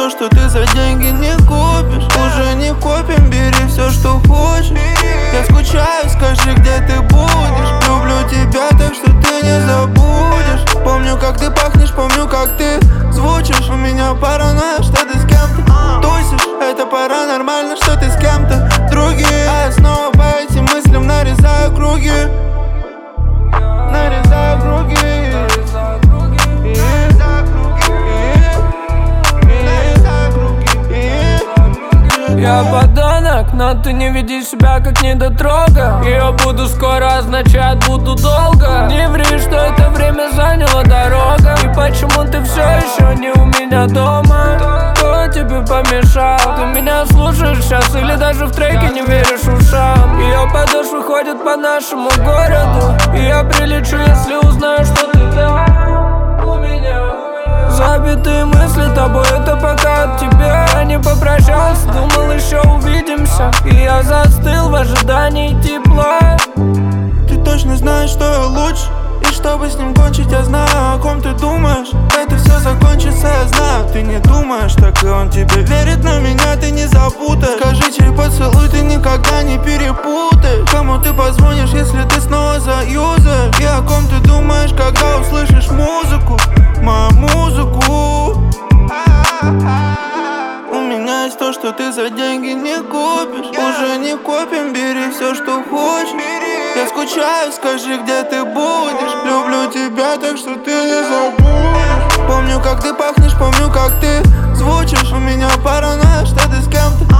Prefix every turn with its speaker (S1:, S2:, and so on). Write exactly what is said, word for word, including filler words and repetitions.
S1: то, что ты за деньги не купишь. Уже не копим, бери все, что хочешь. Я скучаю, скажи, где ты будешь. Люблю тебя, так что ты не забудешь. Помню, как ты пахнешь, помню, как ты звучишь. У меня паранойя, что ты с кем-то тусишь. Это паранормально, что ты с кем-то другим. А я снова по этим мыслям нарезаю круги. Нарезаю круги.
S2: Я подонок, но ты не веди себя как недотрога. Я буду скоро означает буду долго. Не ври, что это время заняло дорога. И почему ты все еще не у меня дома? Кто тебе помешал? Ты меня слушаешь сейчас или даже в треке не веришь ушам? Ее подошвы ходят по нашему городу. И я прилечу, если узнаю, что ты там у меня. Забитые мысли тобой, это пока от тебя. Я не попрощался, думал еще увидимся. И я застыл в ожидании тепла.
S1: Ты точно знаешь, что я лучше. И чтобы с ним кончить, я знаю, о ком ты думаешь. Это все закончится, я знаю, ты не думаешь. Так и он тебе верит, но меня ты не запутаешь. Скажи, чей поцелуй ты никогда не перепутаешь. Кому ты позвонишь, если ты снова заюзаешь? И о ком ты думаешь, когда услышишь музыку? Мою музыку. У меня есть то, что ты за деньги не купишь. Уже не копим, бери все, что хочешь. Я скучаю, скажи, где ты будешь. Люблю тебя, так что ты не забудешь. Помню, как ты пахнешь, помню, как ты звучишь. У меня паранойя, что ты с кем-то